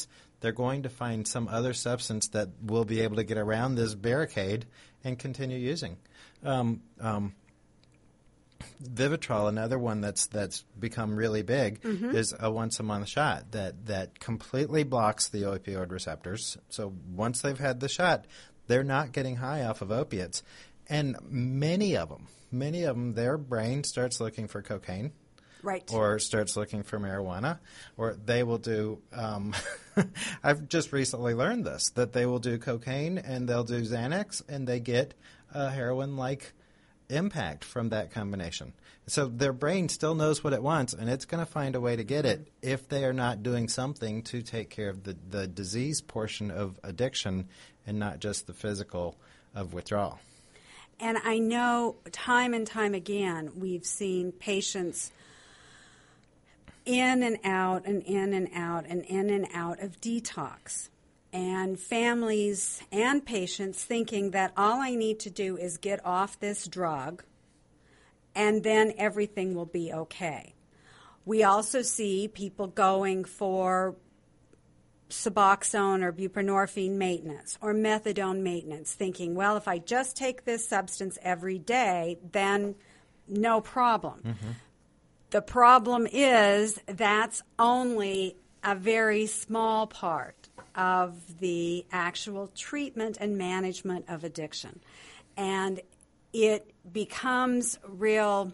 they're going to find some other substance that will be able to get around this barricade and continue using. Um, um, Vivitrol, another one that's that's become really big, mm-hmm. is a once-a-month shot that, that completely blocks the opioid receptors. So once they've had the shot, they're not getting high off of opiates. And many of them, many of them, their brain starts looking for cocaine. Right. Or starts looking for marijuana, or they will do, um, I've just recently learned this, that they will do cocaine and they'll do Xanax and they get a heroin-like impact from that combination. So their brain still knows what it wants, and it's going to find a way to get it if they are not doing something to take care of the, the disease portion of addiction and not just the physical of withdrawal. And I know time and time again we've seen patients in and out and in and out and in and out of detox. And families and patients thinking that all I need to do is get off this drug and then everything will be okay. We also see people going for Suboxone or buprenorphine maintenance or methadone maintenance, thinking, well, if I just take this substance every day, then no problem. Mm-hmm. The problem is that's only a very small part of the actual treatment and management of addiction. And it becomes real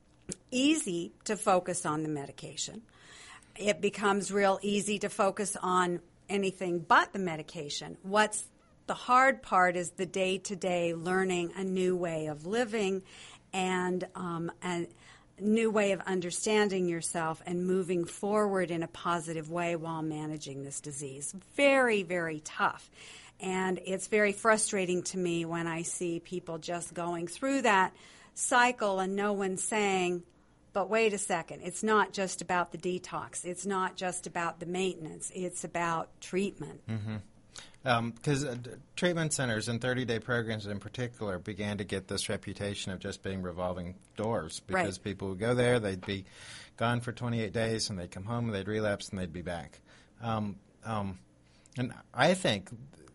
easy to focus on the medication. It becomes real easy to focus on anything but the medication. What's the hard part is the day-to-day learning a new way of living and um, and new way of understanding yourself and moving forward in a positive way while managing this disease. Very, very tough. And it's very frustrating to me when I see people just going through that cycle and no one saying, but wait a second, it's not just about the detox. It's not just about the maintenance. It's about treatment. Mm-hmm. Because um, uh, treatment centers and thirty-day programs in particular began to get this reputation of just being revolving doors because right. people would go there, they'd be gone for twenty-eight days, and they'd come home, and they'd relapse, and they'd be back. Um, um, and I think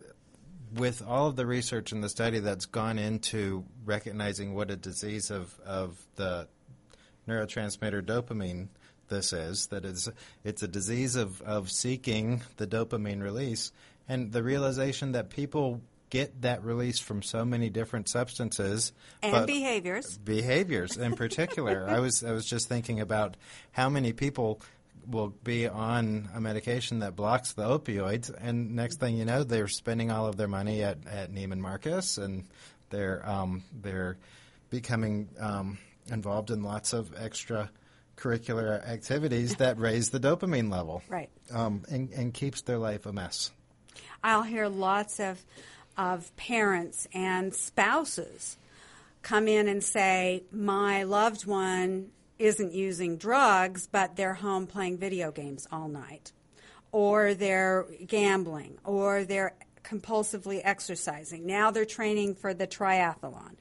with all of the research and the study that's gone into recognizing what a disease of, of the neurotransmitter dopamine this is, that it's, it's a disease of, of seeking the dopamine release, and the realization that people get that release from so many different substances and behaviors. Behaviors in particular. I was I was just thinking about how many people will be on a medication that blocks the opioids, and next thing you know, they're spending all of their money at, at Neiman Marcus, and they're um, they're becoming um, involved in lots of extra curricular activities that raise the dopamine level, right, um, and, and keeps their life a mess. I'll hear lots of of parents and spouses come in and say, my loved one isn't using drugs, but they're home playing video games all night, or they're gambling, or they're compulsively exercising. Now they're training for the triathlon.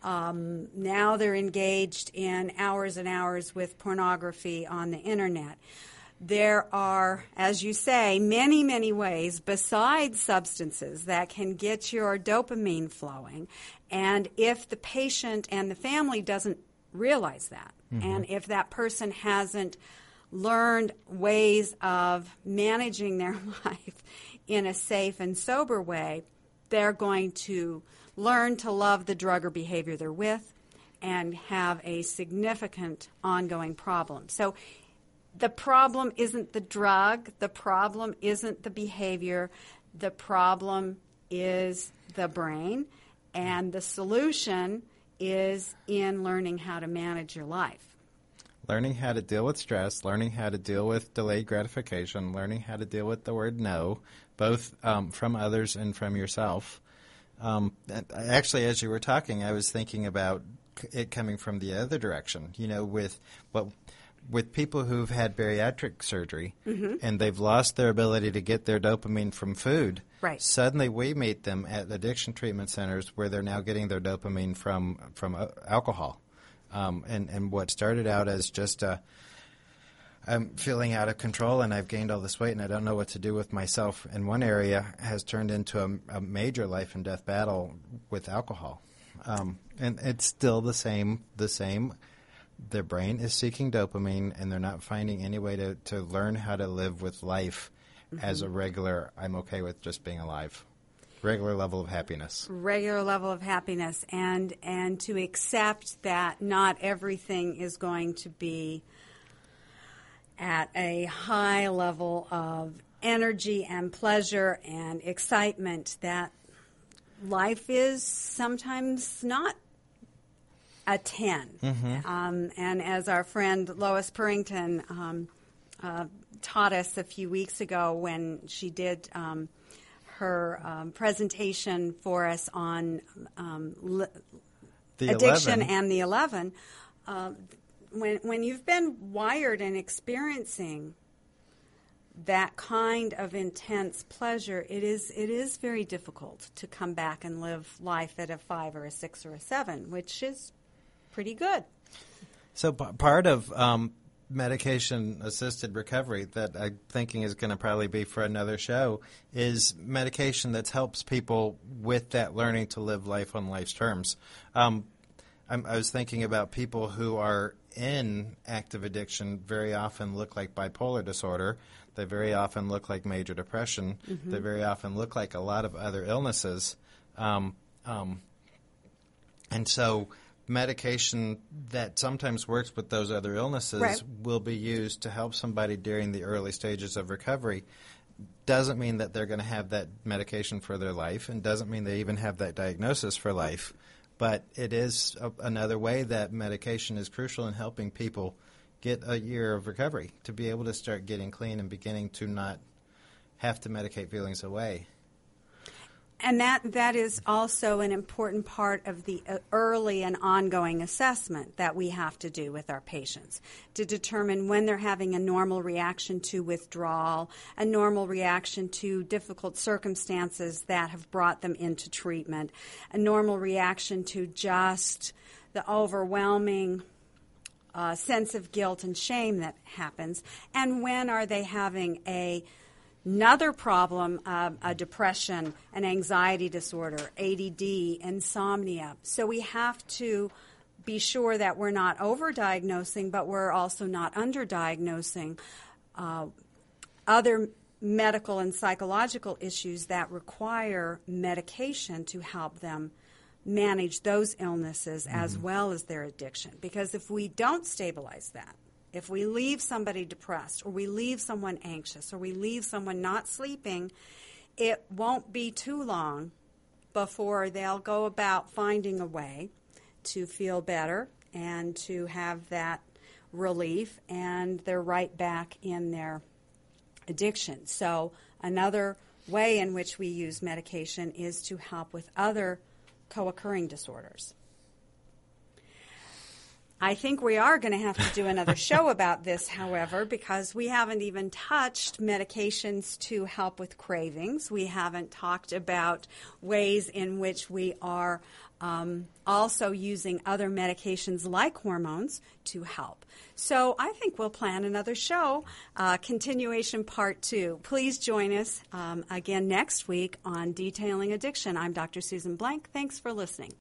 Um, now they're engaged in hours and hours with pornography on the internet. There are, as you say, many, many ways besides substances that can get your dopamine flowing. And if the patient and the family doesn't realize that, mm-hmm. and if that person hasn't learned ways of managing their life in a safe and sober way, they're going to learn to love the drug or behavior they're with and have a significant ongoing problem. So the problem isn't the drug. The problem isn't the behavior. The problem is the brain. And the solution is in learning how to manage your life. Learning how to deal with stress, learning how to deal with delayed gratification, learning how to deal with the word no, both um, from others and from yourself. Um, actually, as you were talking, I was thinking about it coming from the other direction. You know, with what... with people who've had bariatric surgery, mm-hmm. and they've lost their ability to get their dopamine from food, right. Suddenly we meet them at addiction treatment centers where they're now getting their dopamine from from uh, alcohol. Um, and, and what started out as just a, I'm feeling out of control and I've gained all this weight and I don't know what to do with myself in one area has turned into a, a major life and death battle with alcohol. Um, and it's still the same, the same. Their brain is seeking dopamine and they're not finding any way to, to learn how to live with life mm-hmm. as a regular, I'm okay with just being alive. Regular level of happiness. Regular level of happiness and, and to accept that not everything is going to be at a high level of energy and pleasure and excitement, that life is sometimes not a ten. Mm-hmm. Um, and as our friend Lois Purrington um, uh, taught us a few weeks ago when she did um, her um, presentation for us on um, li- addiction and the eleven, uh, When when you've been wired and experiencing that kind of intense pleasure, it is it is very difficult to come back and live life at a five or a six or a seven, which is pretty good. So p- part of um, medication-assisted recovery that I'm thinking is going to probably be for another show is medication that helps people with that learning to live life on life's terms. Um, I'm, I was thinking about people who are in active addiction very often look like bipolar disorder. They very often look like major depression. Mm-hmm. They very often look like a lot of other illnesses. Um, um, and so medication that sometimes works with those other illnesses right. will be used to help somebody during the early stages of recovery. Doesn't mean that they're going to have that medication for their life and doesn't mean they even have that diagnosis for life. But it is a, another way that medication is crucial in helping people get a year of recovery, to be able to start getting clean and beginning to not have to medicate feelings away. And that that is also an important part of the early and ongoing assessment that we have to do with our patients to determine when they're having a normal reaction to withdrawal, a normal reaction to difficult circumstances that have brought them into treatment, a normal reaction to just the overwhelming uh, sense of guilt and shame that happens, and when are they having a Another problem, uh, a depression, an anxiety disorder, A D D, insomnia. So we have to be sure that we're not overdiagnosing, but we're also not underdiagnosing uh, other medical and psychological issues that require medication to help them manage those illnesses mm-hmm. as well as their addiction. Because if we don't stabilize that, if we leave somebody depressed or we leave someone anxious or we leave someone not sleeping, it won't be too long before they'll go about finding a way to feel better and to have that relief, and they're right back in their addiction. So another way in which we use medication is to help with other co-occurring disorders. I think we are going to have to do another show about this, however, because we haven't even touched medications to help with cravings. We haven't talked about ways in which we are um, also using other medications like hormones to help. So I think we'll plan another show, uh, continuation part two. Please join us um, again next week on Detailing Addiction. I'm Doctor Susan Blank. Thanks for listening.